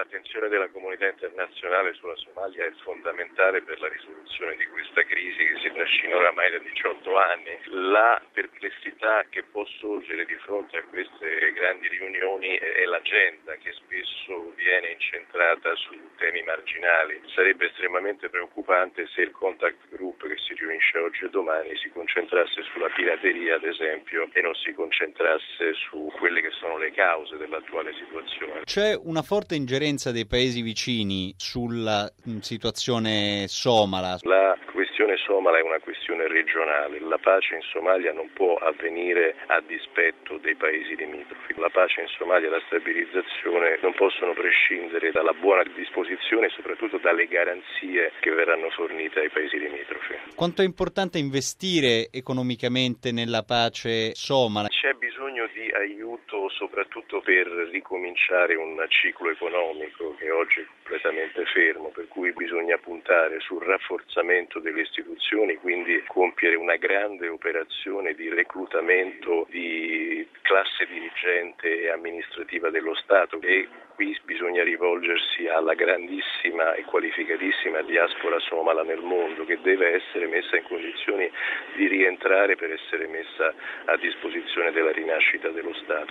L'attenzione della comunità internazionale sulla Somalia è fondamentale per la risoluzione di questa crisi che si trascina oramai da 18 anni. La perplessità che può sorgere di fronte a queste grandi riunioni è l'agenda che spesso viene incentrata su temi marginali. Sarebbe estremamente preoccupante se il contact group che si riunisce oggi e domani si concentrasse sulla pirateria, ad esempio, e non si concentrasse su quelle che sono le cause dell'attuale situazione. C'è una forte ingerenza dei paesi vicini sulla situazione somala. La questione somala è una questione regionale. La pace in Somalia non può avvenire a dispetto dei paesi limitrofi. La pace in Somalia e la stabilizzazione non possono prescindere dalla buona disposizione e soprattutto dalle garanzie che verranno fornite ai paesi limitrofi. Quanto è importante investire economicamente nella pace somala? C'è bisogno di aiuto soprattutto per ricominciare un ciclo economico che oggi è completamente fermo, per cui bisogna puntare sul rafforzamento delle istituzioni, quindi compiere una grande operazione di reclutamento di classe dirigente e amministrativa dello Stato, e qui bisogna rivolgersi alla grandissima e qualificatissima diaspora somala nel mondo, che deve essere messa in condizioni di rientrare per essere messa a disposizione della rinascita dello Stato.